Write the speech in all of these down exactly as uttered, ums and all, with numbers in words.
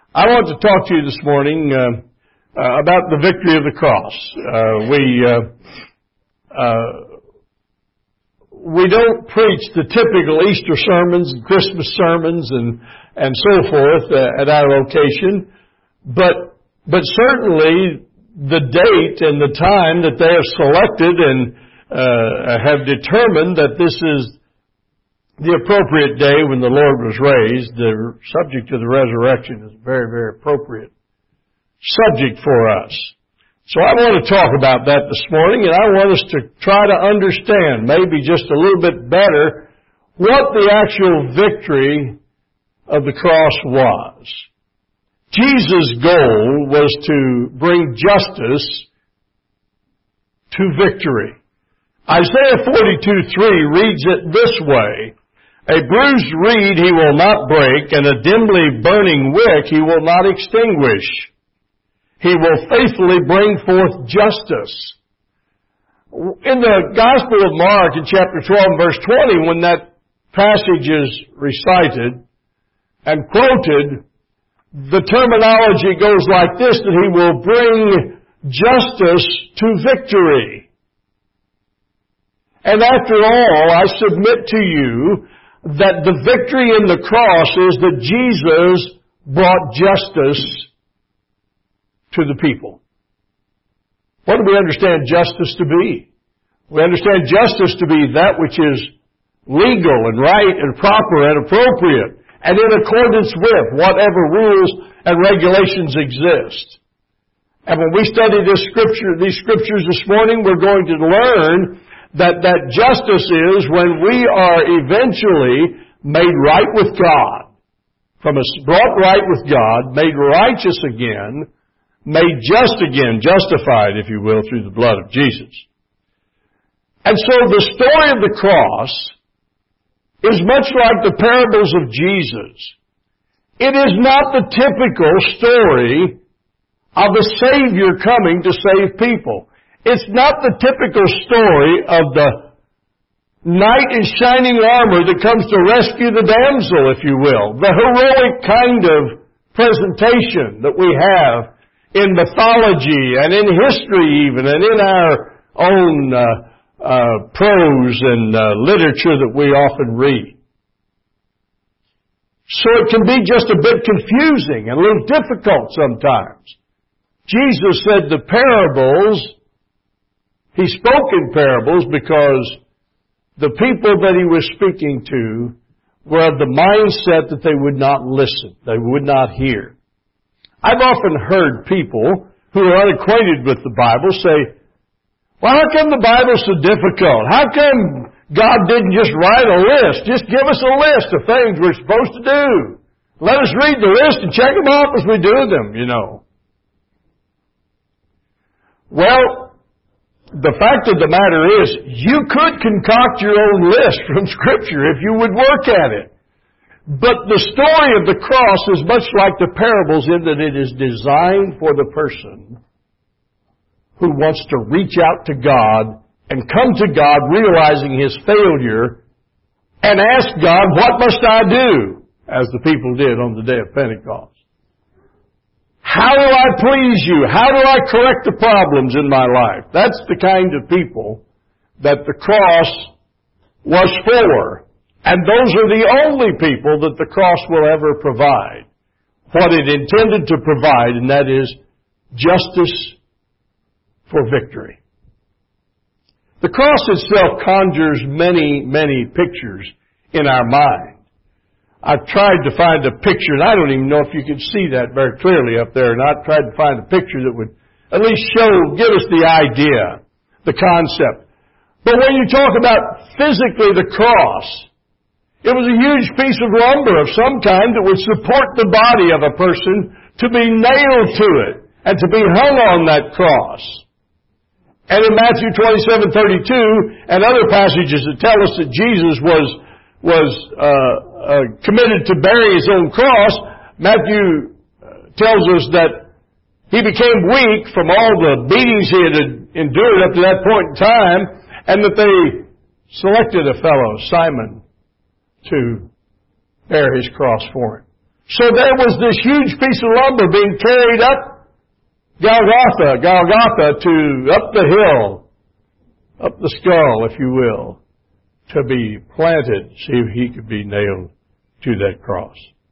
I want to talk to you this morning uh, uh, about the victory of the cross. Uh, we uh, uh, we don't preach the typical Easter sermons and Christmas sermons and and so forth uh, at our location, but but certainly the date and the time that they have selected and uh, have determined that this is the appropriate day when the Lord was raised, the subject of the resurrection is a very, very appropriate subject for us. So I want to talk about that this morning, and I want us to try to understand, maybe just a little bit better, what the actual victory of the cross was. Jesus' goal was to bring justice to victory. Isaiah forty-two three reads it this way: "A bruised reed he will not break, and a dimly burning wick he will not extinguish. He will faithfully bring forth justice." In the Gospel of Mark, in chapter twelve, verse twenty, when that passage is recited and quoted, the terminology goes like this, that he will bring justice to victory. And after all, I submit to you that the victory in the cross is that Jesus brought justice to the people. What do we understand justice to be? We understand justice to be that which is legal and right and proper and appropriate and in accordance with whatever rules and regulations exist. And when we study this scripture, these scriptures this morning, we're going to learn that that justice is when we are eventually made right with God, from us brought right with God, made righteous again, made just again, justified, if you will, through the blood of Jesus. And so the story of the cross is much like the parables of Jesus. It is not the typical story of a Savior coming to save people. It's not the typical story of the knight in shining armor that comes to rescue the damsel, if you will. The heroic kind of presentation that we have in mythology and in history even, and in our own uh, uh, prose and uh, literature that we often read. So it can be just a bit confusing and a little difficult sometimes. Jesus said the parables, He spoke in parables because the people that He was speaking to were of the mindset that they would not listen, they would not hear. I've often heard people who are unacquainted with the Bible say, "Well, how come the Bible's so difficult? How come God didn't just write a list? Just give us a list of things we're supposed to do. Let us read the list and check them off as we do them, you know." Well, the fact of the matter is, you could concoct your own list from Scripture if you would work at it. But the story of the cross is much like the parables in that it is designed for the person who wants to reach out to God and come to God realizing his failure and ask God, "What must I do?" as the people did on the day of Pentecost. How do I please you? How do I correct the problems in my life? That's the kind of people that the cross was for. And those are the only people that the cross will ever provide what it intended to provide, and that is justice for victory. The cross itself conjures many, many pictures in our mind. I've tried to find a picture, and I don't even know if you can see that very clearly up there, and I've tried to find a picture that would at least show, give us the idea, the concept. But when you talk about physically the cross, it was a huge piece of lumber of some kind that would support the body of a person to be nailed to it and to be hung on that cross. And in Matthew twenty-seven thirty-two and other passages that tell us that Jesus was was uh, uh, committed to bearing His own cross, Matthew tells us that He became weak from all the beatings He had endured up to that point in time, and that they selected a fellow, Simon, to bear His cross for Him. So there was this huge piece of lumber being carried up Golgotha, Golgotha to up the hill, up the skull, if you will, to be planted, see if he could be nailed to that cross.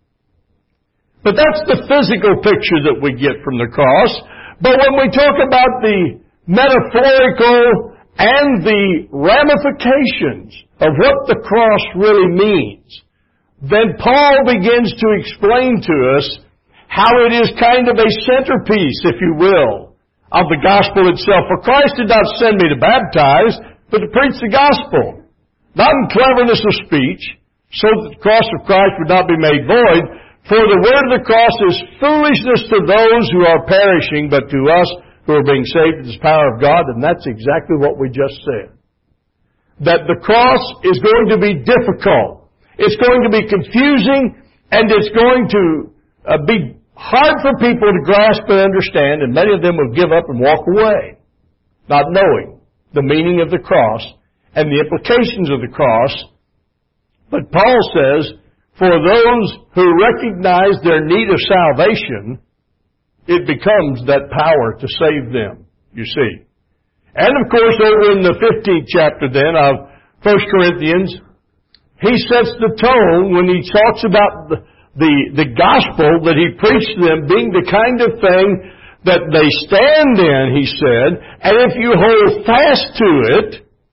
But that's the physical picture that we get from the cross. But when we talk about the metaphorical and the ramifications of what the cross really means, then Paul begins to explain to us how it is kind of a centerpiece, if you will, of the gospel itself. For Christ did not send me to baptize, but to preach the gospel, not in cleverness of speech, so that the cross of Christ would not be made void. For the word of the cross is foolishness to those who are perishing, but to us who are being saved is the power of God. And that's exactly what we just said. That the cross is going to be difficult. It's going to be confusing, and it's going to uh, be hard for people to grasp and understand, and many of them will give up and walk away, not knowing the meaning of the cross and the implications of the cross. But Paul says, for those who recognize their need of salvation, it becomes that power to save them, you see. And of course, over in the fifteenth chapter then of First Corinthians, he sets the tone when he talks about the, the, the gospel that he preached to them being the kind of thing that they stand in, he said, and if you hold fast to it,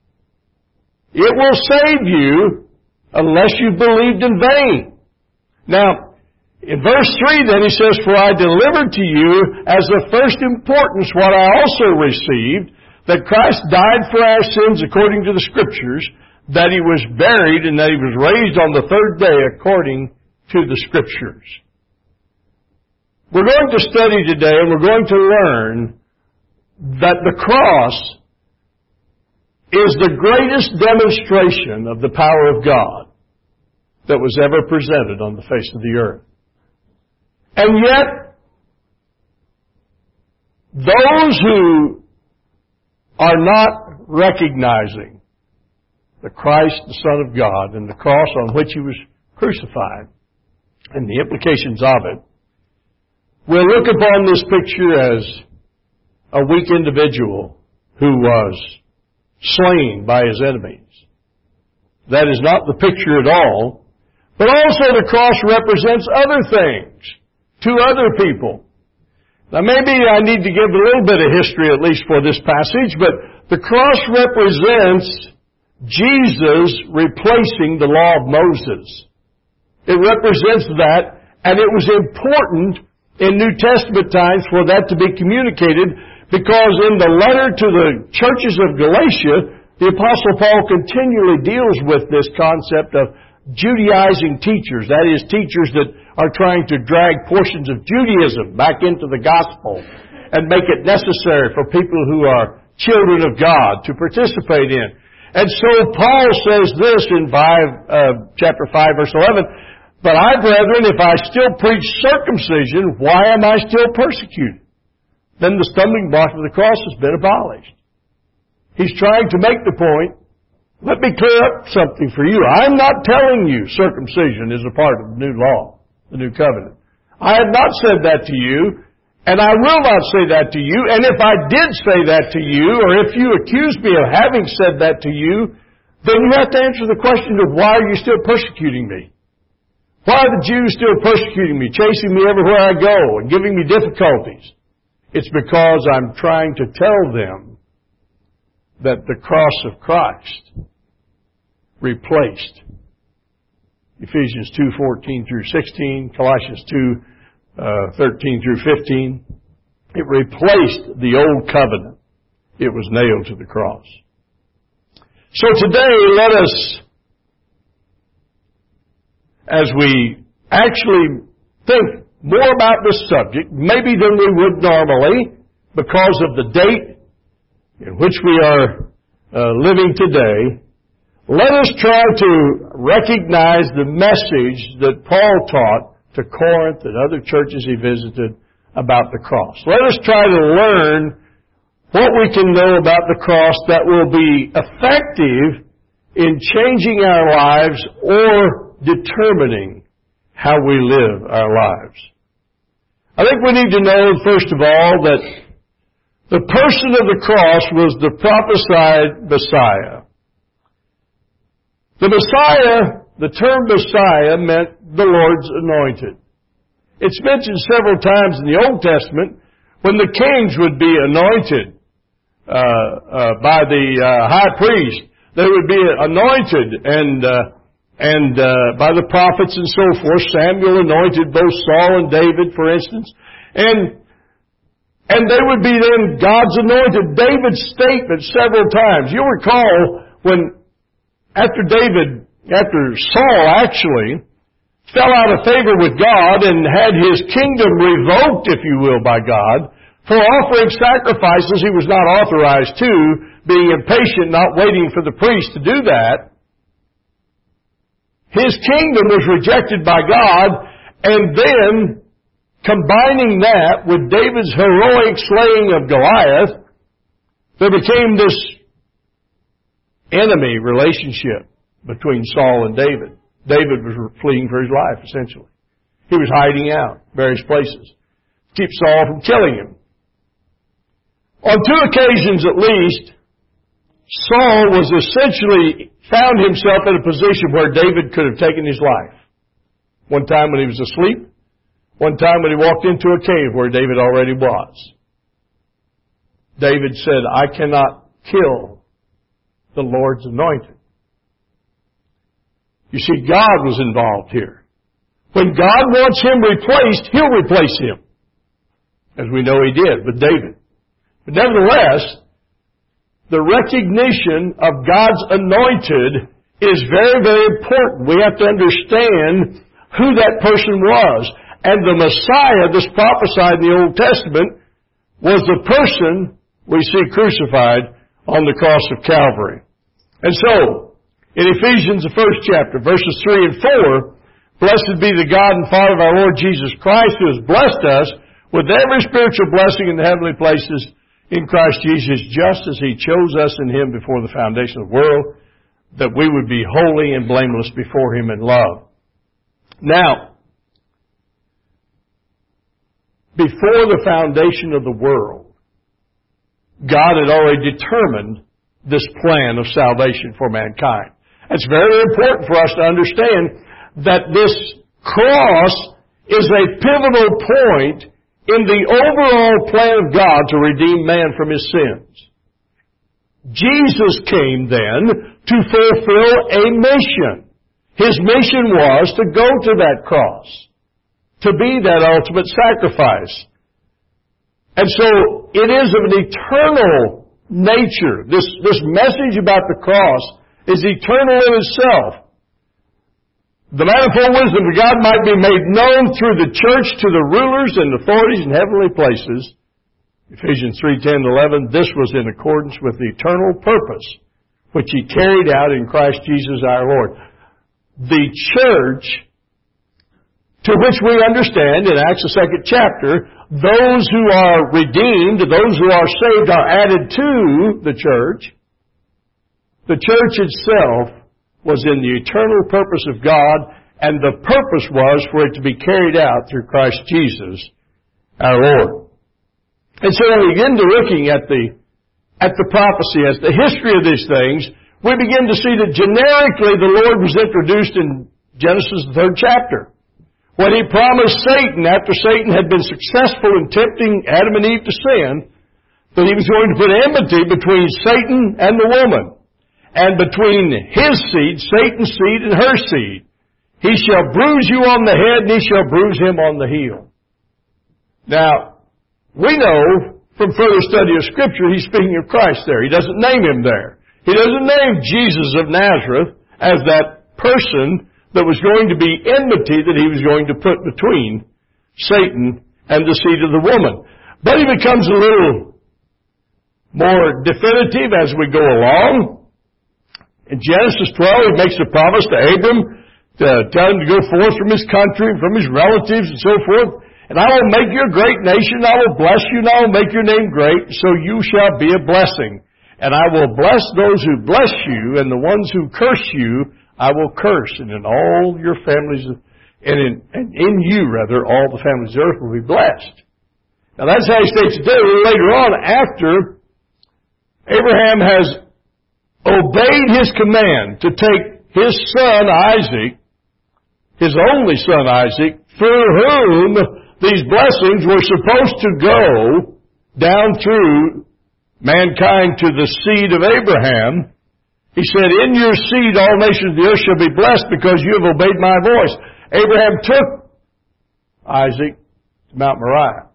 it will save you unless you believed in vain. Now, in verse three then he says, for I delivered to you as of first importance what I also received, that Christ died for our sins according to the Scriptures, that He was buried, and that He was raised on the third day according to the Scriptures. We're going to study today, and we're going to learn that the cross is the greatest demonstration of the power of God that was ever presented on the face of the earth. And yet, those who are not recognizing the Christ, the Son of God, and the cross on which He was crucified, and the implications of it, will look upon this picture as a weak individual who was slain by his enemies. That is not the picture at all. But also the cross represents other things to other people. Now maybe I need to give a little bit of history at least for this passage, but the cross represents Jesus replacing the law of Moses. It represents that, and it was important in New Testament times for that to be communicated, because in the letter to the churches of Galatia, the Apostle Paul continually deals with this concept of Judaizing teachers, that is, teachers that are trying to drag portions of Judaism back into the gospel and make it necessary for people who are children of God to participate in. And so Paul says this in five, uh, chapter five, verse eleven, but I, brethren, if I still preach circumcision, why am I still persecuted? Then the stumbling block of the cross has been abolished. He's trying to make the point. Let me clear up something for you. I'm not telling you circumcision is a part of the new law, the new covenant. I have not said that to you, and I will not say that to you. And if I did say that to you, or if you accuse me of having said that to you, then you have to answer the question of why are you still persecuting me? Why are the Jews still persecuting me, chasing me everywhere I go, and giving me difficulties? It's because I'm trying to tell them that the cross of Christ replaced Ephesians two fourteen through sixteen, Colossians two thirteen through fifteen. It replaced the old covenant. It was nailed to the cross. So today, let us, as we actually think more about this subject, maybe than we would normally, because of the date in which we are uh, living today, let us try to recognize the message that Paul taught to Corinth and other churches he visited about the cross. Let us try to learn what we can know about the cross that will be effective in changing our lives or determining how we live our lives. I think we need to know, first of all, that the person of the cross was the prophesied Messiah. The Messiah, the term Messiah, meant the Lord's anointed. It's mentioned several times in the Old Testament when the kings would be anointed uh, uh, by the uh, high priest. They would be anointed and uh, and uh, by the prophets and so forth. Samuel anointed both Saul and David, for instance. And and they would be then God's anointed. David's statement several times. You'll recall when after David, after Saul actually fell out of favor with God and had his kingdom revoked, if you will, by God, for offering sacrifices he was not authorized to, being impatient, not waiting for the priest to do that. His kingdom was rejected by God, and then combining that with David's heroic slaying of Goliath, there became this enemy relationship between Saul and David. David was fleeing for his life, essentially. He was hiding out various places to keep Saul from killing him. On two occasions at least, Saul was essentially found himself in a position where David could have taken his life. One time when he was asleep, one time when he walked into a cave where David already was. David said, I cannot kill the Lord's anointed. You see, God was involved here. When God wants him replaced, he'll replace him. As we know he did with David. But nevertheless, the recognition of God's anointed is very, very important. We have to understand who that person was. And the Messiah, this prophesied in the Old Testament, was the person we see crucified on the cross of Calvary. And so, in Ephesians, the first chapter, verses three and four, blessed be the God and Father of our Lord Jesus Christ, who has blessed us with every spiritual blessing in the heavenly places in Christ Jesus, just as He chose us in Him before the foundation of the world, that we would be holy and blameless before Him in love. Now, before the foundation of the world, God had already determined this plan of salvation for mankind. It's very important for us to understand that this cross is a pivotal point in the overall plan of God to redeem man from his sins. Jesus came then to fulfill a mission. His mission was to go to that cross, to be that ultimate sacrifice. And so it is of an eternal nature. This, this message about the cross is eternal in itself. The manifold wisdom of God might be made known through the church to the rulers and authorities in heavenly places. Ephesians three, ten, eleven, this was in accordance with the eternal purpose which He carried out in Christ Jesus our Lord. The church, to which we understand in Acts the second chapter, those who are redeemed, those who are saved are added to the church. The church itself was in the eternal purpose of God, and the purpose was for it to be carried out through Christ Jesus our Lord. And so when we begin to looking at the at the prophecy, as the history of these things, we begin to see that generically the Lord was introduced in Genesis the third chapter. When He promised Satan, after Satan had been successful in tempting Adam and Eve to sin, that He was going to put enmity between Satan and the woman, and between his seed, Satan's seed, and her seed. He shall bruise you on the head, and he shall bruise him on the heel. Now, we know from further study of Scripture, he's speaking of Christ there. He doesn't name him there. He doesn't name Jesus of Nazareth as that person that was going to be enmity that he was going to put between Satan and the seed of the woman. But he becomes a little more definitive as we go along. In Genesis twelve, He makes a promise to Abram to tell him to go forth from his country, from his relatives, and so forth. And I will make you a great nation, I will bless you, and I will make your name great, so you shall be a blessing. And I will bless those who bless you, and the ones who curse you, I will curse. And in all your families And in, and in you, rather, all the families of the earth will be blessed. Now that's how he states it there. Later on, after Abraham has obeyed his command to take his son Isaac, his only son Isaac, through whom these blessings were supposed to go down through mankind to the seed of Abraham, he said, in your seed all nations of the earth shall be blessed because you have obeyed my voice. Abraham took Isaac to Mount Moriah,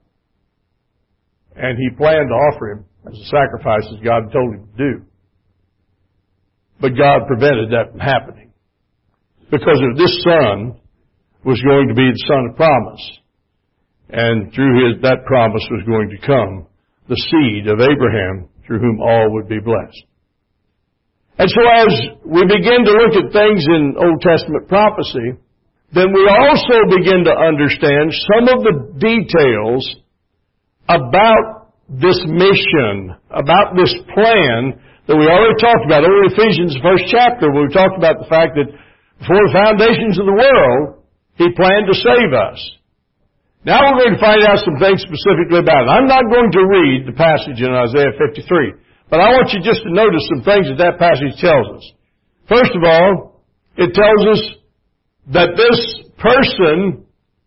and he planned to offer him as a sacrifice as God told him to do. But God prevented that from happening because of this son was going to be the son of promise. And through his, that promise was going to come the seed of Abraham through whom all would be blessed. And so as we begin to look at things in Old Testament prophecy, then we also begin to understand some of the details about this mission, about this plan that we already talked about over Ephesians, first chapter, where we talked about the fact that before the foundations of the world, He planned to save us. Now we're going to find out some things specifically about it. I'm not going to read the passage in Isaiah fifty-three, but I want you just to notice some things that that passage tells us. First of all, it tells us that this person,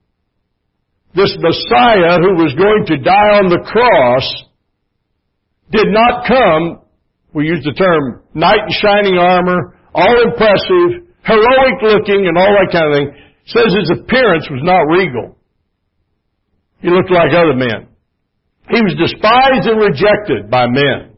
this Messiah who was going to die on the cross, did not come, we use the term, knight in shining armor, all impressive, heroic looking, and all that kind of thing. It says his appearance was not regal. He looked like other men. He was despised and rejected by men.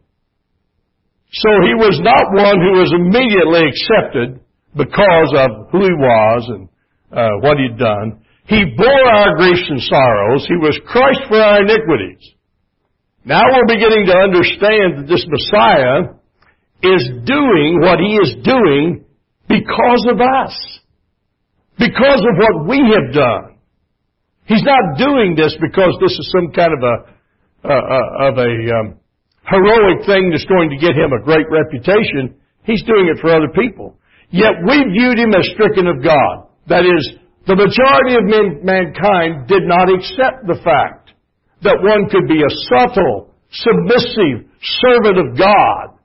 So he was not one who was immediately accepted because of who he was and uh, what he'd done. He bore our griefs and sorrows. He was crushed for our iniquities. Now we're beginning to understand that this Messiah is doing what he is doing because of us. Because of what we have done. He's not doing this because this is some kind of a, uh, uh, of a um, heroic thing that's going to get him a great reputation. He's doing it for other people. Yet we viewed him as stricken of God. That is, the majority of men, mankind did not accept the fact that one could be a subtle, submissive servant of God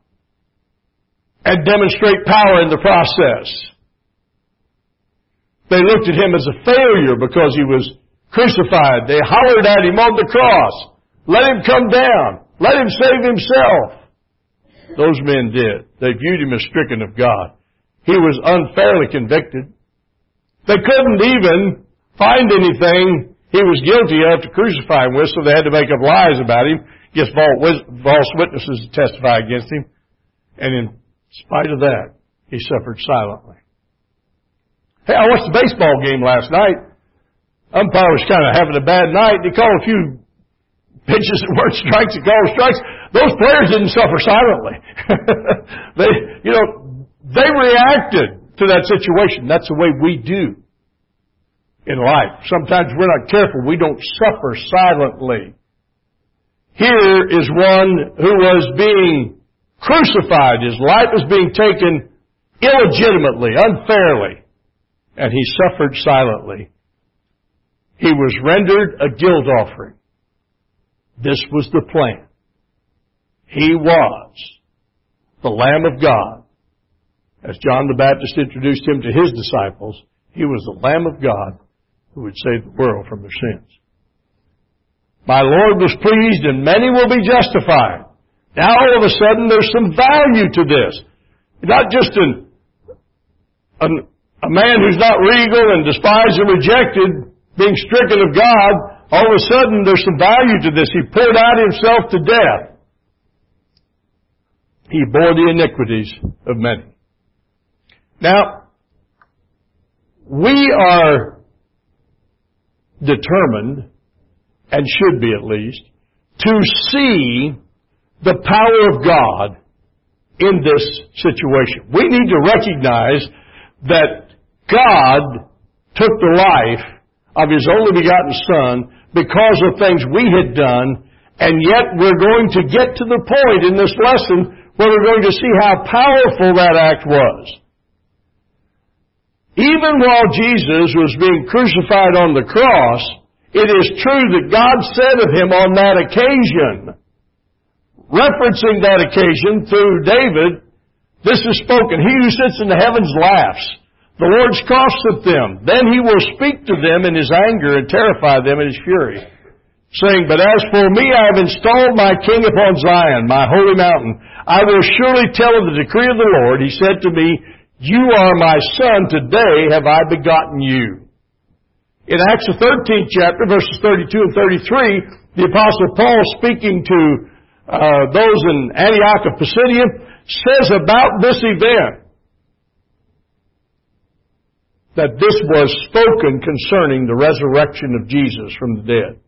and demonstrate power in the process. They looked at him as a failure because he was crucified. They hollered at him on the cross. Let him come down. Let him save himself. Those men did. They viewed him as stricken of God. He was unfairly convicted. They couldn't even find anything he was guilty of to crucify him with, so they had to make up lies about him, get false witnesses to testify against him. And in spite of that, he suffered silently. Hey, I watched the baseball game last night. Umpire was kind of having a bad night. He called a few pitches that weren't strikes. He called strikes. Those players didn't suffer silently. they, you know, they reacted to that situation. That's the way we do in life. Sometimes we're not careful. We don't suffer silently. Here is one who was being crucified. His life was being taken illegitimately, unfairly, and he suffered silently. He was rendered a guilt offering. This was the plan. He was the Lamb of God. As John the Baptist introduced him to his disciples, he was the Lamb of God who would save the world from their sins. My Lord was pleased and many will be justified. Now all of a sudden there's some value to this. Not just an, an, a man who's not regal and despised and rejected being stricken of God. All of a sudden there's some value to this. He poured out himself to death. He bore the iniquities of many. Now, we are determined, and should be at least, to see the power of God in this situation. We need to recognize that God took the life of His only begotten Son because of things we had done, and yet we're going to get to the point in this lesson where we're going to see how powerful that act was. even while Jesus was being crucified on the cross, it is true that God said of Him on that occasion, referencing that occasion through David, this is spoken, He who sits in the heavens laughs. The Lord scoffs at them. Then He will speak to them in His anger and terrify them in His fury, saying, But as for me, I have installed my King upon Zion, my holy mountain. I will surely tell of the decree of the Lord. He said to me, You are my Son, today have I begotten you. In Acts the thirteenth chapter, verses thirty-two and thirty-three, the Apostle Paul, speaking to uh, those in Antioch of Pisidia, says about this event that this was spoken concerning the resurrection of Jesus from the dead.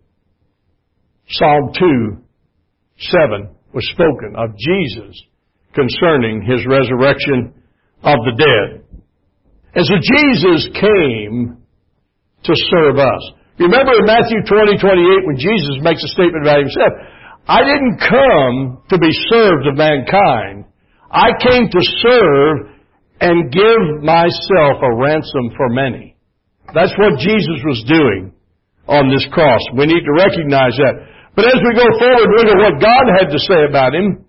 Psalm two, seven was spoken of Jesus concerning His resurrection of the dead. And so Jesus came to serve us. Remember in Matthew twenty, twenty-eight, when Jesus makes a statement about Himself, I didn't come to be served of mankind. I came to serve and give myself a ransom for many. That's what Jesus was doing on this cross. We need to recognize that. But as we go forward, look at what God had to say about Him.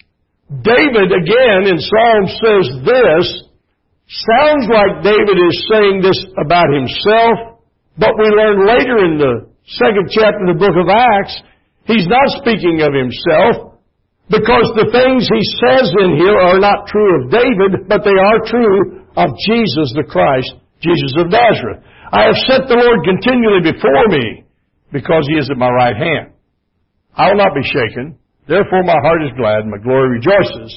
David, again, in Psalms says this. Sounds like David is saying this about himself, but we learn later in the second chapter of the book of Acts, he's not speaking of himself, because the things he says in here are not true of David, but they are true of Jesus the Christ, Jesus of Nazareth. I have set the Lord continually before me, because He is at my right hand. I will not be shaken. Therefore my heart is glad, and my glory rejoices.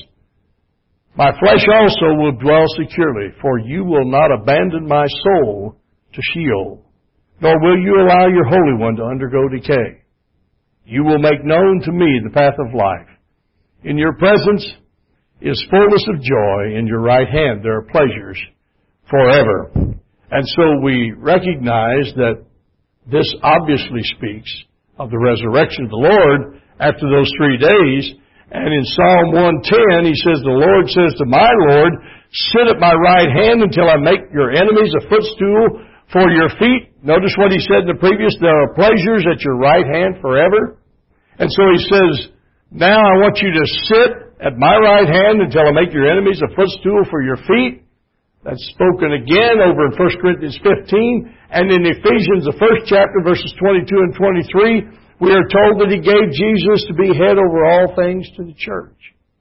My flesh also will dwell securely, for You will not abandon my soul to Sheol, nor will You allow Your Holy One to undergo decay. You will make known to me the path of life. In Your presence is fullness of joy. In Your right hand there are pleasures forever. And so we recognize that this obviously speaks of the resurrection of the Lord after those three days. And in Psalm one ten, he says, The Lord says to my Lord, Sit at my right hand until I make your enemies a footstool for your feet. Notice what he said in the previous, there are pleasures at your right hand forever. And so he says, now I want you to sit at my right hand until I make your enemies a footstool for your feet. That's spoken again over in First Corinthians fifteen. And in Ephesians, the first chapter, verses twenty-two and twenty-three, we are told that He gave Jesus to be head over all things to the church.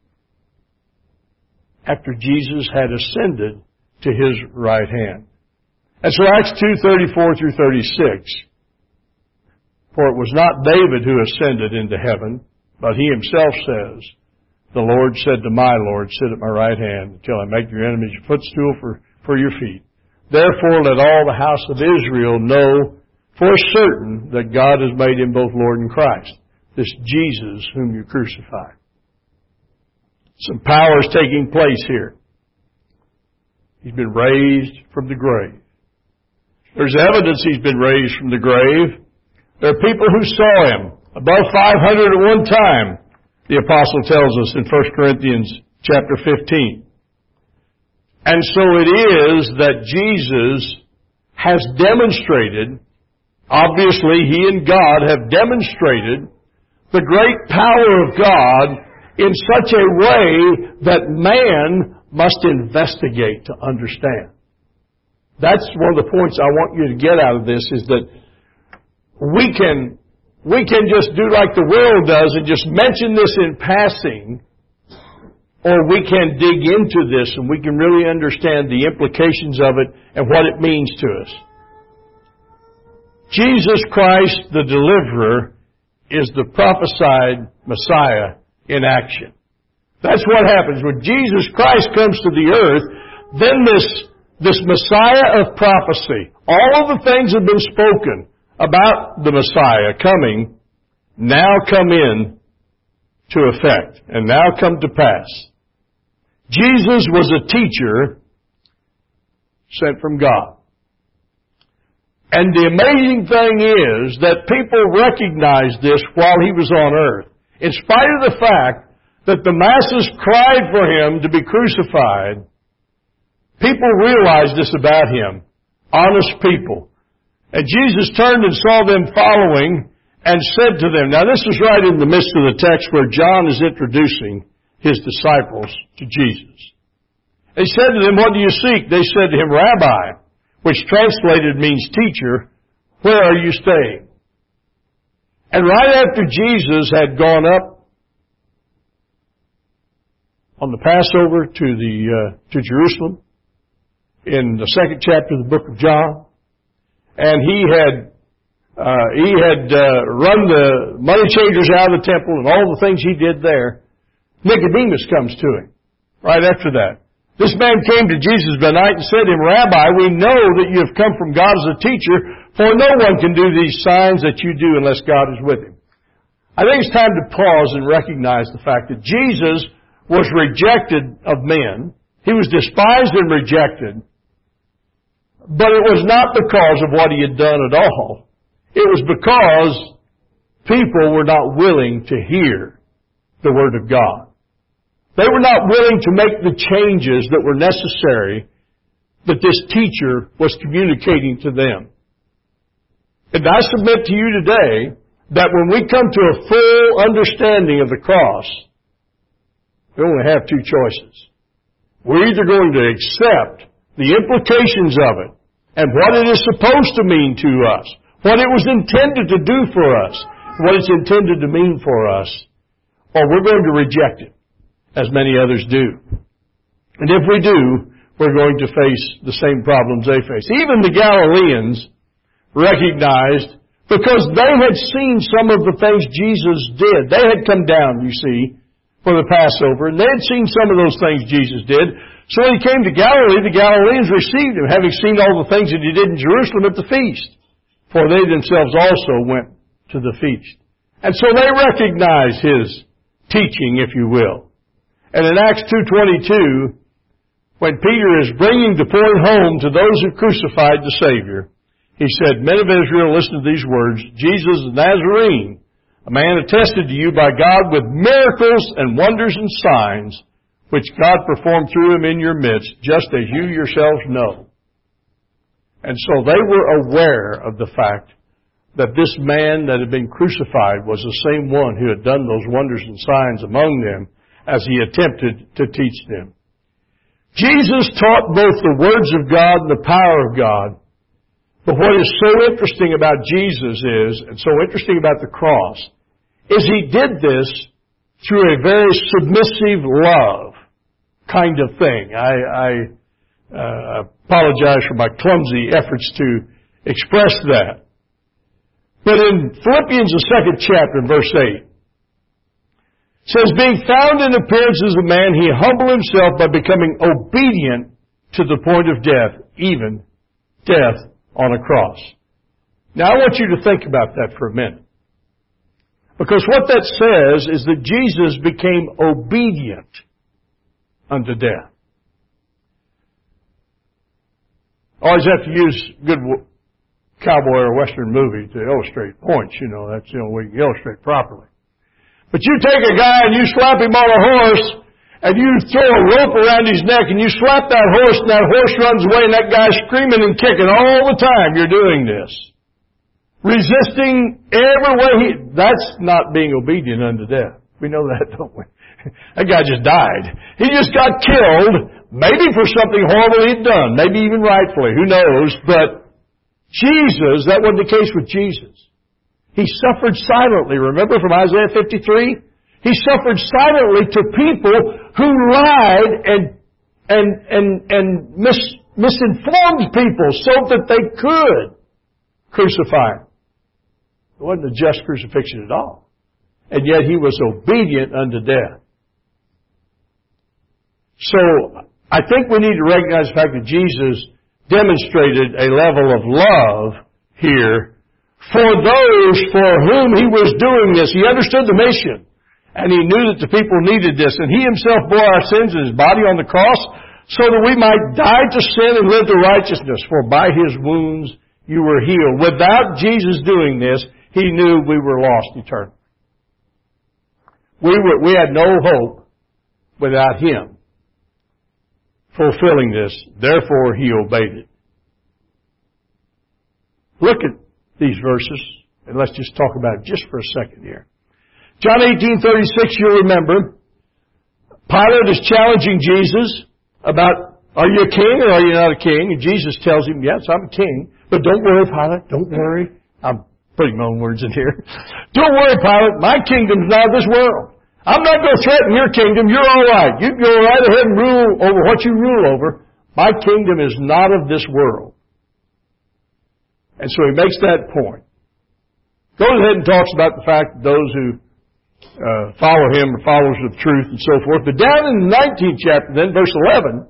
After Jesus had ascended to His right hand. And so Acts two, thirty-four through thirty-six. For it was not David who ascended into heaven, but he himself says, The Lord said to my Lord, Sit at my right hand until I make your enemies a footstool for, for your feet. Therefore let all the house of Israel know for certain that God has made Him both Lord and Christ, this Jesus whom you crucified. Some power is taking place here. He's been raised from the grave. There's evidence He's been raised from the grave. There are people who saw Him, above five hundred at one time, the apostle tells us in First Corinthians chapter fifteen. And so it is that Jesus has demonstrated, obviously He and God have demonstrated the great power of God in such a way that man must investigate to understand. That's one of the points I want you to get out of this, is that we can, we can just do like the world does and just mention this in passing, or we can dig into this and we can really understand the implications of it and what it means to us. Jesus Christ, the deliverer, is the prophesied Messiah in action. That's what happens. When Jesus Christ comes to the earth, then this, this Messiah of prophecy, all of the things have been spoken about the Messiah coming, now come in to effect and now come to pass. Jesus was a teacher sent from God. And the amazing thing is that people recognized this while He was on earth. In spite of the fact that the masses cried for Him to be crucified, People realized this about him. Honest people. And Jesus turned and saw them following and said to them, now this is right in the midst of the text where John is introducing his disciples to Jesus. He said to them, what do you seek? They said to him, Rabbi, which translated means teacher, where are you staying? And right after Jesus had gone up on the Passover to the uh, to Jerusalem, in the second chapter of the book of John, and he had uh, he had uh, run the money changers out of the temple and all the things he did there, Nicodemus comes to him right after that. This man came to Jesus by night and said to him, Rabbi, we know that you have come from God as a teacher, for no one can do these signs that you do unless God is with him. I think it's time to pause and recognize the fact that Jesus was rejected of men. He was despised and rejected. But it was not because of what he had done at all. It was because people were not willing to hear the Word of God. They were not willing to make the changes that were necessary that this teacher was communicating to them. And I submit to you today that when we come to a full understanding of the cross, we only have two choices. We're either going to accept the implications of it and what it is supposed to mean to us, what it was intended to do for us, what it's intended to mean for us, or we're going to reject it, as many others do. And if we do, we're going to face the same problems they face. Even the Galileans recognized, because they had seen some of the things Jesus did. They had come down, you see, for the Passover, and they had seen some of those things Jesus did. So when he came to Galilee, the Galileans received him, having seen all the things that he did in Jerusalem at the feast. For they themselves also went to the feast. And so they recognized his teaching, if you will. And in Acts two twenty-two, when Peter is bringing the point home to those who crucified the Savior, he said, Men of Israel, listen to these words, Jesus the Nazarene, a man attested to you by God with miracles and wonders and signs, which God performed through him in your midst, just as you yourselves know. And so they were aware of the fact that this man that had been crucified was the same one who had done those wonders and signs among them as he attempted to teach them. Jesus taught both the words of God and the power of God. But what is so interesting about Jesus is, and so interesting about the cross, is he did this through a very submissive love kind of thing. I, I uh, apologize for my clumsy efforts to express that. But in Philippians, the second chapter, in verse eight, it says, being found in appearance as a man, he humbled himself by becoming obedient to the point of death, even death on a cross. Now I want you to think about that for a minute. Because what that says is that Jesus became obedient unto death. Always have to use good cowboy or western movie to illustrate points. You know, that's the only way you can illustrate properly. But you take a guy and you slap him on a horse and you throw a rope around his neck and you slap that horse and that horse runs away and that guy's screaming and kicking all the time you're doing this. Resisting every way he... That's not being obedient unto death. We know that, don't we? That guy just died. He just got killed, maybe for something horrible he'd done, maybe even rightfully, who knows, but Jesus, that wasn't the case with Jesus. He suffered silently. Remember from Isaiah fifty-three? He suffered silently to people who lied and and and and mis, misinformed people so that they could crucify him. It wasn't a just crucifixion at all. And yet he was obedient unto death. So I think we need to recognize the fact that Jesus demonstrated a level of love here for those for whom he was doing this. He understood the mission, and he knew that the people needed this. And he himself bore our sins in his body on the cross so that we might die to sin and live to righteousness. For by his wounds you were healed. Without Jesus doing this, he knew we were lost eternally. We were, we had no hope without him. fulfilling this. Therefore, he obeyed it. Look at these verses, and let's just talk about it just for a second here. John eighteen thirty-six, you'll remember, Pilate is challenging Jesus about, are you a king or are you not a king? And Jesus tells him, yes, I'm a king. But don't worry, Pilate, don't worry. I'm putting my own words in here. Don't worry, Pilate, my kingdom's not of this world. I'm not going to threaten your kingdom. You're all right. You can go right ahead and rule over what you rule over. My kingdom is not of this world. And so he makes that point. Goes ahead and talks about the fact that those who uh, follow him are followers of truth and so forth. But down in the nineteenth chapter, then, verse eleven,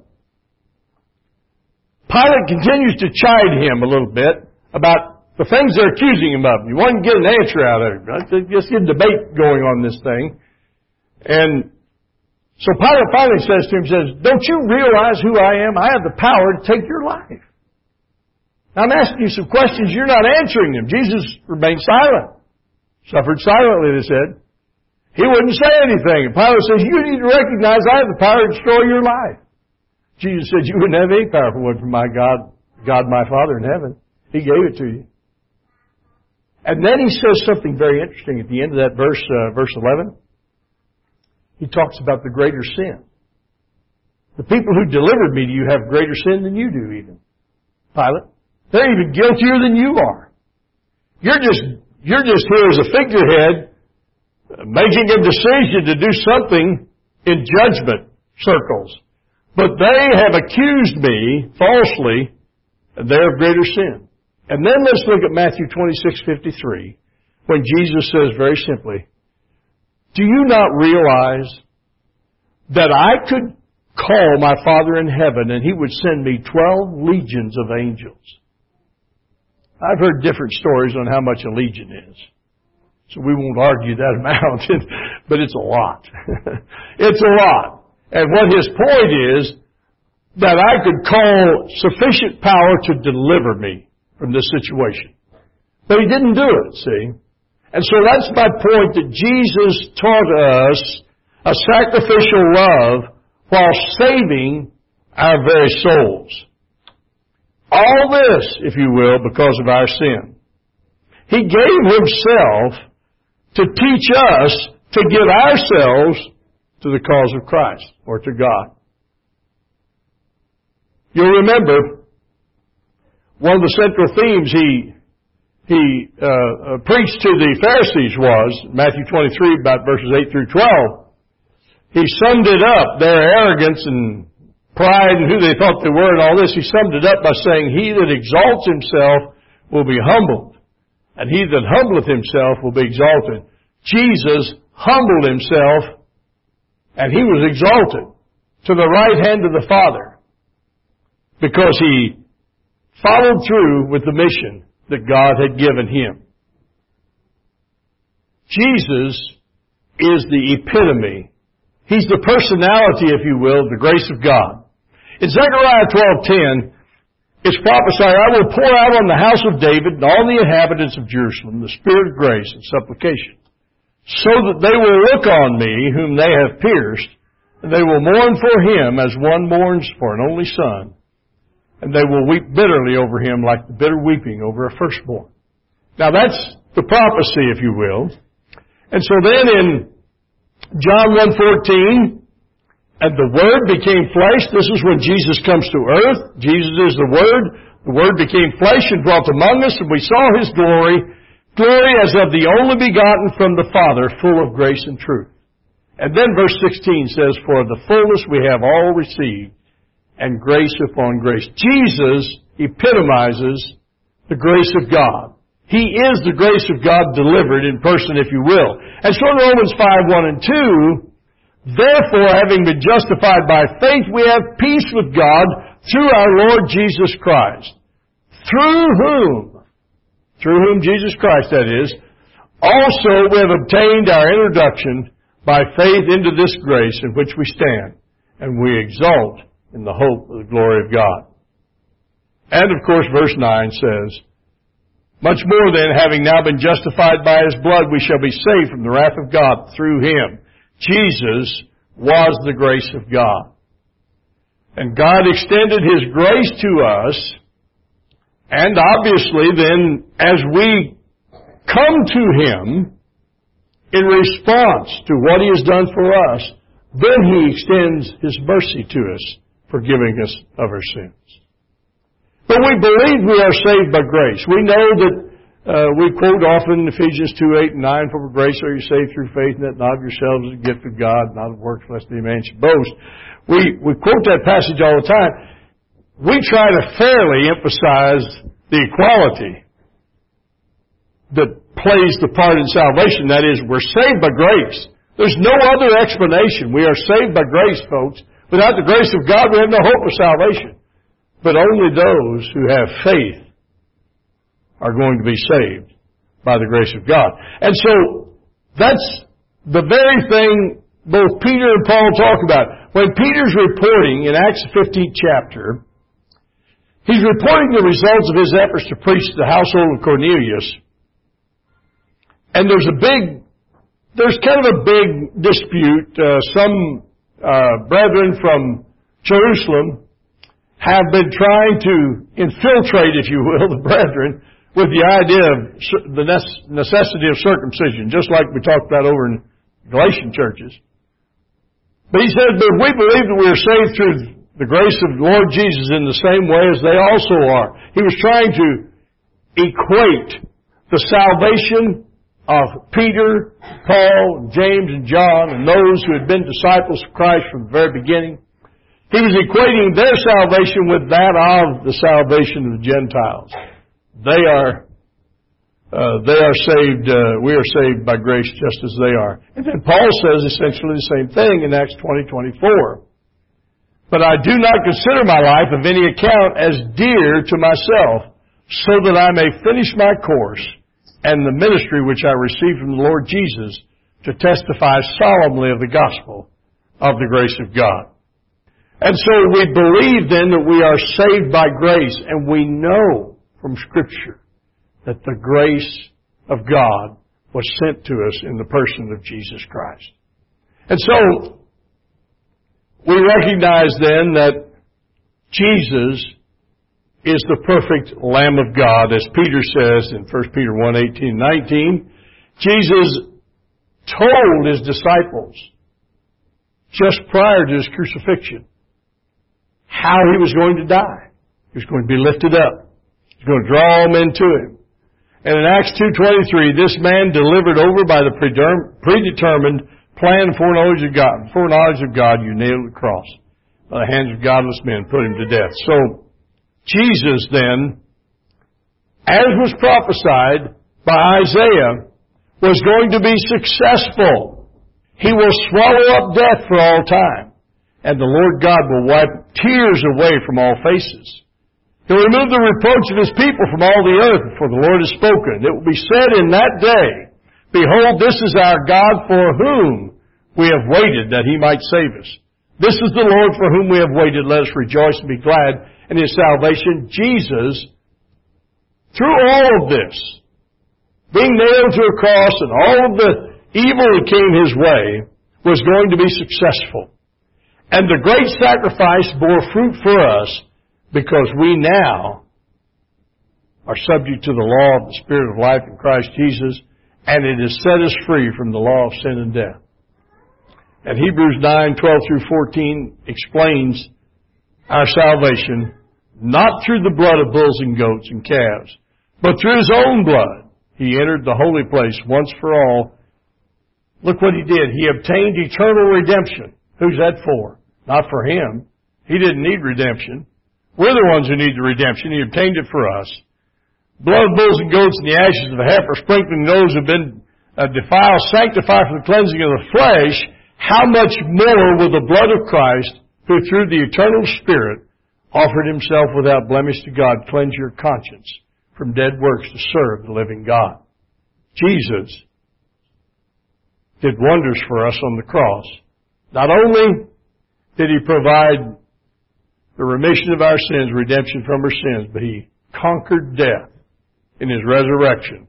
Pilate continues to chide him a little bit about the things they're accusing him of. You want to get an answer out of him. Right? Just get a debate going on this thing. And so Pilate finally says to him, says, don't you realize who I am? I have the power to take your life. Now, I'm asking you some questions. You're not answering them. Jesus remained silent. Suffered silently, they said. He wouldn't say anything. And Pilate says, you need to recognize I have the power to destroy your life. Jesus said, you wouldn't have any powerful one from my God, God my Father in heaven. He gave it to you. And then he says something very interesting at the end of that verse, uh, verse eleven. He talks about the greater sin. The people who delivered me to you have greater sin than you do even. Pilate. They're even guiltier than you are. You're just, you're just here as a figurehead, making a decision to do something in judgment circles. But they have accused me falsely, and they're of greater sin. And then let's look at Matthew twenty-six fifty-three, when Jesus says very simply, do you not realize that I could call my Father in heaven and He would send me twelve legions of angels? I've heard different stories on how much a legion is. So we won't argue that amount, but it's a lot. It's a lot. And what his point is, that I could call sufficient power to deliver me from this situation. But he didn't do it, see? And so that's my point, that Jesus taught us a sacrificial love while saving our very souls. All this, if you will, because of our sin. He gave Himself to teach us to give ourselves to the cause of Christ, or to God. You'll remember, one of the central themes he he uh, preached to the Pharisees was, Matthew twenty-three, about verses eight through twelve. He summed it up, their arrogance and pride and who they thought they were and all this. He summed it up by saying, he that exalts himself will be humbled, and he that humbleth himself will be exalted. Jesus humbled Himself, and He was exalted to the right hand of the Father, because He followed through with the mission that God had given Him. Jesus is the epitome. He's the personality, if you will, of the grace of God. In Zechariah twelve ten, it's prophesied, I will pour out on the house of David and all the inhabitants of Jerusalem the spirit of grace and supplication, so that they will look on me whom they have pierced, and they will mourn for him as one mourns for an only son, and they will weep bitterly over him like the bitter weeping over a firstborn. Now that's the prophecy, if you will. And so then in John one fourteen, and the Word became flesh. This is when Jesus comes to earth. Jesus is the Word. The Word became flesh and dwelt among us, and we saw His glory, glory as of the only begotten from the Father, full of grace and truth. And then verse sixteen says, for the fullness we have all received, and grace upon grace. Jesus epitomizes the grace of God. He is the grace of God delivered in person, if you will. And so in Romans five, one and two, therefore, having been justified by faith, we have peace with God through our Lord Jesus Christ. Through whom? Through whom Jesus Christ, that is. Also, we have obtained our introduction by faith into this grace in which we stand, and we exult in the hope of the glory of God. And of course, verse nine says, much more then, having now been justified by His blood, we shall be saved from the wrath of God through Him. Jesus was the grace of God. And God extended His grace to us. And obviously then, as we come to Him in response to what He has done for us, then He extends His mercy to us, forgiving us of our sins. But we believe we are saved by grace. We know that uh, we quote often Ephesians two, eight, and nine, for grace are you saved through faith, and that not of yourselves is a gift of God, not of works, lest any man should boast. We, we quote that passage all the time. We try to fairly emphasize the equality that plays the part in salvation. That is, we're saved by grace. There's no other explanation. We are saved by grace, folks. Without the grace of God, we have no hope of salvation. But only those who have faith are going to be saved by the grace of God. And so, that's the very thing both Peter and Paul talk about. When Peter's reporting in Acts fifteenth chapter, he's reporting the results of his efforts to preach to the household of Cornelius. And there's a big, there's kind of a big dispute. Uh, some uh, brethren from Jerusalem have been trying to infiltrate, if you will, the brethren with the idea of the necessity of circumcision, just like we talked about over in Galatian churches. But he said, but we believe that we are saved through the grace of the Lord Jesus in the same way as they also are. He was trying to equate the salvation of Peter, Paul, James, and John, and those who had been disciples of Christ from the very beginning. He was equating their salvation with that of the salvation of the Gentiles. They are, uh, they are saved, uh, we are saved by grace just as they are. And then Paul says essentially the same thing in Acts twenty, twenty-four. But I do not consider my life of any account as dear to myself, so that I may finish my course and the ministry which I received from the Lord Jesus to testify solemnly of the gospel of the grace of God. And so we believe then that we are saved by grace, and we know from Scripture that the grace of God was sent to us in the person of Jesus Christ. And so we recognize then that Jesus is the perfect Lamb of God, as Peter says in First Peter one, eighteen, nineteen. Jesus told His disciples just prior to His crucifixion how He was going to die. He was going to be lifted up. He was going to draw men to Him. And in Acts two twenty-three, this man delivered over by the predetermined plan and foreknowledge of God, foreknowledge of God, you nailed the cross. By the hands of godless men, put Him to death. So, Jesus then, as was prophesied by Isaiah, was going to be successful. He will swallow up death for all time. And the Lord God will wipe tears away from all faces. He'll remove the reproach of His people from all the earth, for the Lord has spoken. It will be said in that day, behold, this is our God for whom we have waited, that He might save us. This is the Lord for whom we have waited. Let us rejoice and be glad in His salvation. Jesus, through all of this, being nailed to a cross and all of the evil that came His way, was going to be successful. And the great sacrifice bore fruit for us because we now are subject to the law of the Spirit of life in Christ Jesus, and it has set us free from the law of sin and death. And Hebrews nine, twelve through fourteen explains our salvation not through the blood of bulls and goats and calves, but through His own blood. He entered the holy place once for all. Look what He did. He obtained eternal redemption. Who's that for? Not for Him. He didn't need redemption. We're the ones who need the redemption. He obtained it for us. Blood of bulls and goats and the ashes of a heifer, sprinkling those who have been uh, defiled, sanctified for the cleansing of the flesh. How much more will the blood of Christ, who through the eternal Spirit offered Himself without blemish to God, cleanse your conscience from dead works to serve the living God? Jesus did wonders for us on the cross. Not only did He provide the remission of our sins, redemption from our sins, but He conquered death in His resurrection.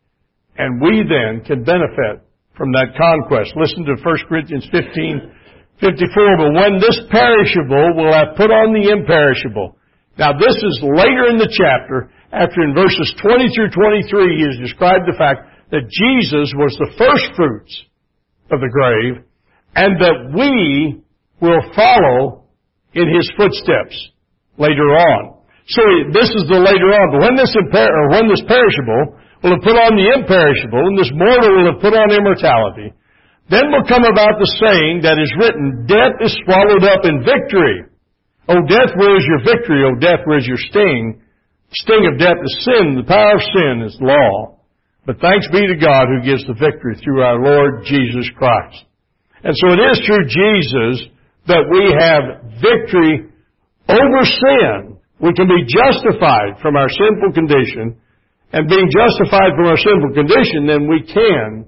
And we then can benefit from that conquest. Listen to First Corinthians fifteen, fifty-four, but when this perishable will have put on the imperishable. Now this is later in the chapter, after in verses twenty through twenty-three he has described the fact that Jesus was the first fruits of the grave, and that we will follow in His footsteps later on. So this is the later on. But when this imper- or when this perishable will have put on the imperishable, and this mortal will have put on immortality, then will come about the saying that is written, death is swallowed up in victory. O death, where is your victory? O death, where is your sting? The sting of death is sin. The power of sin is law. But thanks be to God who gives the victory through our Lord Jesus Christ. And so it is through Jesus that we have victory over sin. We can be justified from our sinful condition. And being justified from our sinful condition, then we can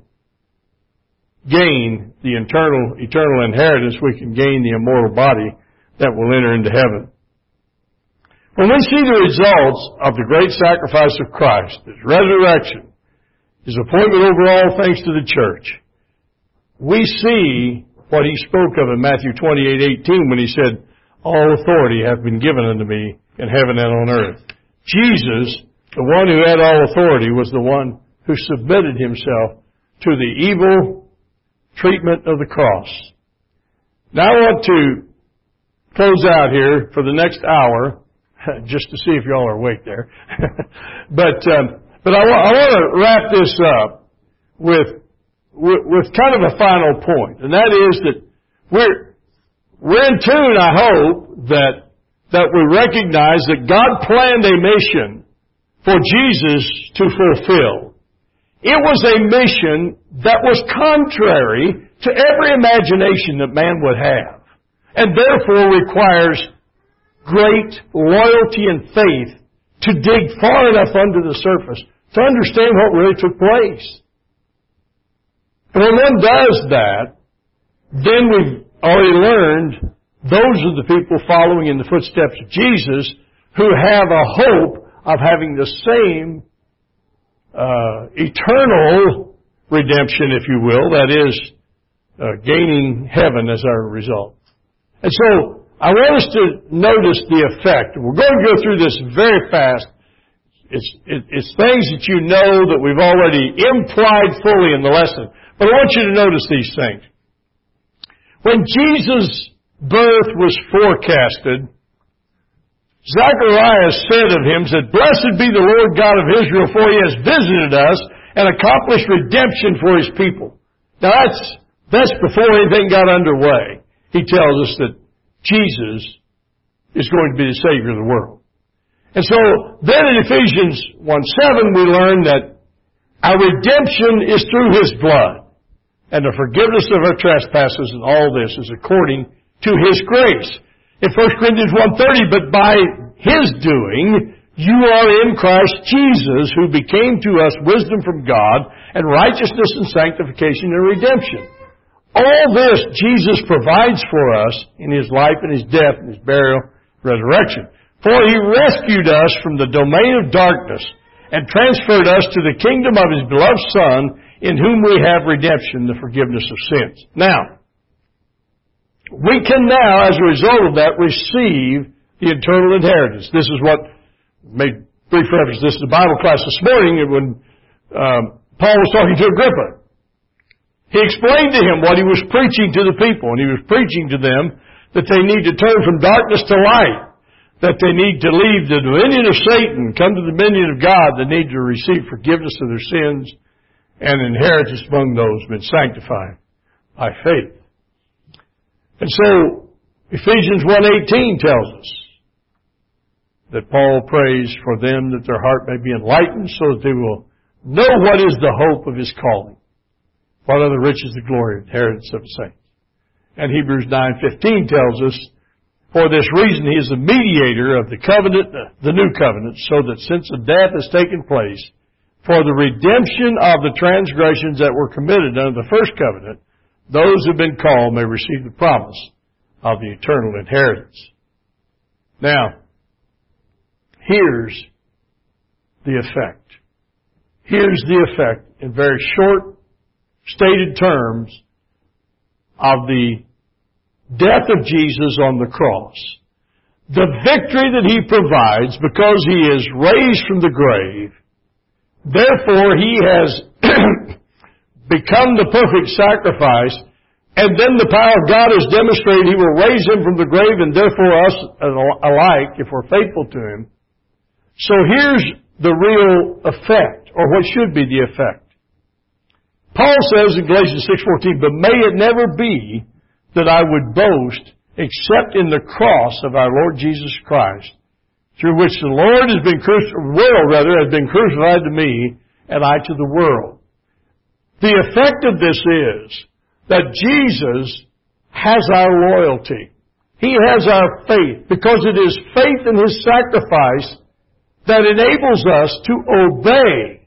gain the eternal, eternal inheritance. We can gain the immortal body that will enter into heaven. When we see the results of the great sacrifice of Christ, His resurrection, His appointment over all things to the church, we see what He spoke of in Matthew twenty-eight eighteen when He said, all authority hath been given unto me in heaven and on earth. Jesus, the one who had all authority, was the one who submitted Himself to the evil treatment of the cross. Now I want to close out here for the next hour, just to see if y'all are awake there. but um, but I, wa- I want to wrap this up with, with with kind of a final point, and that is that we're we're in tune. I hope that that we recognize that God planned a mission for Jesus to fulfill. It was a mission that was contrary to every imagination that man would have, and therefore requires great loyalty and faith to dig far enough under the surface to understand what really took place. And when one does that, then we've already learned those are the people following in the footsteps of Jesus who have a hope of having the same uh, eternal redemption, if you will, that is, uh, gaining heaven as our result. And so, I want us to notice the effect. We're going to go through this very fast. It's, it, it's things that you know that we've already implied fully in the lesson. But I want you to notice these things. When Jesus' birth was forecasted, Zacharias said of Him, said, blessed be the Lord God of Israel, for He has visited us and accomplished redemption for His people. Now that's, that's before anything got underway. He tells us that Jesus is going to be the Savior of the world. And so, then in Ephesians one seven we learn that our redemption is through His blood, and the forgiveness of our trespasses, and all this is according to His grace. In First Corinthians one thirty, but by His doing, you are in Christ Jesus, who became to us wisdom from God, and righteousness and sanctification and redemption. All this Jesus provides for us in His life and His death and His burial, resurrection. For He rescued us from the domain of darkness and transferred us to the kingdom of His beloved Son, in whom we have redemption, the forgiveness of sins. Now, we can now, as a result of that, receive the eternal inheritance. This is what, made brief reference to this in the Bible class this morning when um, Paul was talking to Agrippa. He explained to him what he was preaching to the people, and he was preaching to them that they need to turn from darkness to light, that they need to leave the dominion of Satan, come to the dominion of God, they need to receive forgiveness of their sins and inheritance among those who have been sanctified by faith. And so, Ephesians one eighteen tells us that Paul prays for them that their heart may be enlightened so that they will know what is the hope of His calling. What are the riches, the glory, inheritance of the saints? And Hebrews nine fifteen tells us, for this reason He is the mediator of the covenant, the new covenant, so that since a death has taken place, for the redemption of the transgressions that were committed under the first covenant, those who have been called may receive the promise of the eternal inheritance. Now, here's the effect. Here's the effect in very short, stated terms of the death of Jesus on the cross, the victory that He provides because He is raised from the grave, therefore He has become the perfect sacrifice, and then the power of God is demonstrated. He will raise Him from the grave, and therefore us alike, if we're faithful to Him. So here's the real effect, or what should be the effect. Paul says in Galatians six fourteen, but may it never be that I would boast except in the cross of our Lord Jesus Christ, through which the Lord has been crucified, world rather, has been crucified to me, and I to the world. The effect of this is that Jesus has our loyalty. He has our faith, because it is faith in His sacrifice that enables us to obey.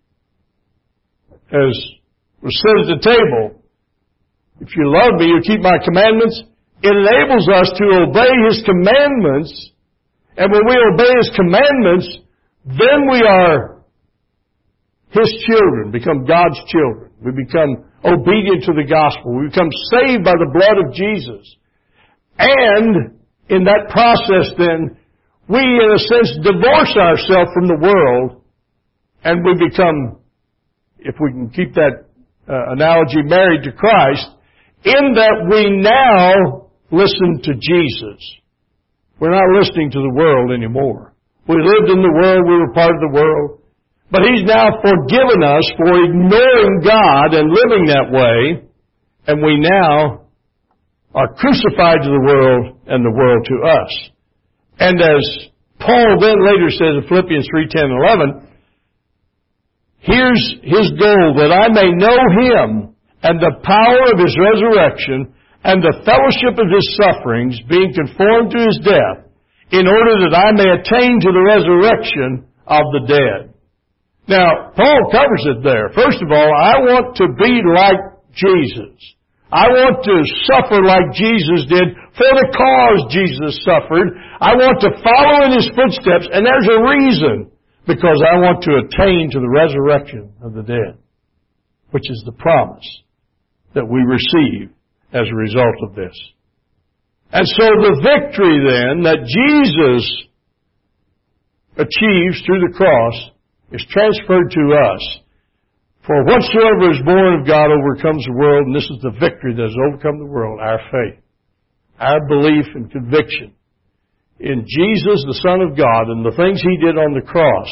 As was said at the table, if you love me, you keep my commandments. It enables us to obey His commandments, and when we obey His commandments, then we are His children, become God's children. We become obedient to the gospel. We become saved by the blood of Jesus. And in that process then, we in a sense divorce ourselves from the world, and we become, if we can keep that uh, analogy, married to Christ, in that we now listen to Jesus. We're not listening to the world anymore. We lived in the world, we were part of the world. But He's now forgiven us for ignoring God and living that way, and we now are crucified to the world and the world to us. And as Paul then later says in Philippians three ten and eleven, here's his goal, that I may know Him and the power of His resurrection and the fellowship of His sufferings, being conformed to His death, in order that I may attain to the resurrection of the dead. Now, Paul covers it there. First of all, I want to be like Jesus. I want to suffer like Jesus did for the cause Jesus suffered. I want to follow in His footsteps, and there's a reason. Because I want to attain to the resurrection of the dead, which is the promise that we receive as a result of this. And so the victory then that Jesus achieves through the cross is transferred to us. For whatsoever is born of God overcomes the world, and this is the victory that has overcome the world, our faith, our belief and conviction in Jesus, the Son of God, and the things He did on the cross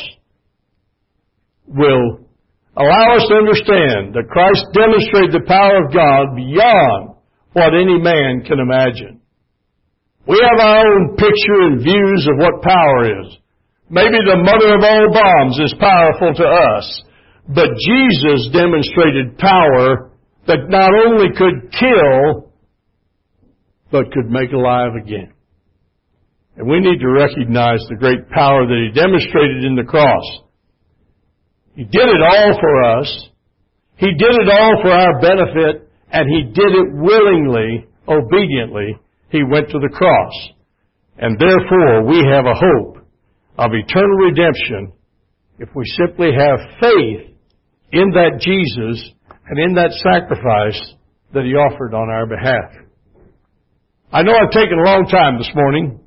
will allow us to understand that Christ demonstrated the power of God beyond what any man can imagine. We have our own picture and views of what power is. Maybe the mother of all bombs is powerful to us, but Jesus demonstrated power that not only could kill, but could make alive again. And we need to recognize the great power that He demonstrated in the cross. He did it all for us. He did it all for our benefit, and He did it willingly, obediently. He went to the cross. And therefore, we have a hope of eternal redemption if we simply have faith in that Jesus and in that sacrifice that He offered on our behalf. I know I've taken a long time this morning,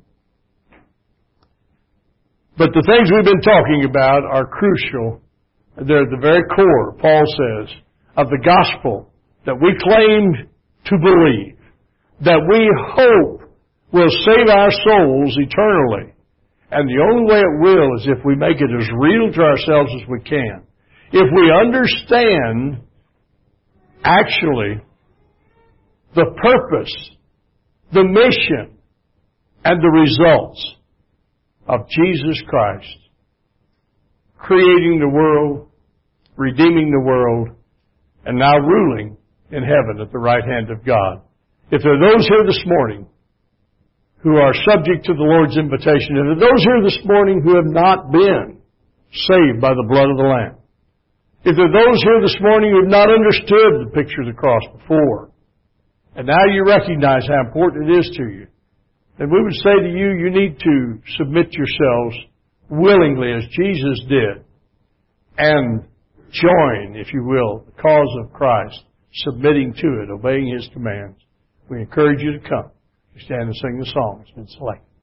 but the things we've been talking about are crucial. They're at the very core, Paul says, of the gospel that we claim to believe, that we hope will save our souls eternally. And the only way it will is if we make it as real to ourselves as we can. If we understand, actually, the purpose, the mission, and the results of Jesus Christ, creating the world, redeeming the world, and now ruling in heaven at the right hand of God. If there are those here this morning who are subject to the Lord's invitation, if there are those here this morning who have not been saved by the blood of the Lamb, if there are those here this morning who have not understood the picture of the cross before, and now you recognize how important it is to you, then we would say to you, you need to submit yourselves willingly as Jesus did and join, if you will, the cause of Christ, submitting to it, obeying His commands, We encourage you to come. We stand and sing the song that's been selected.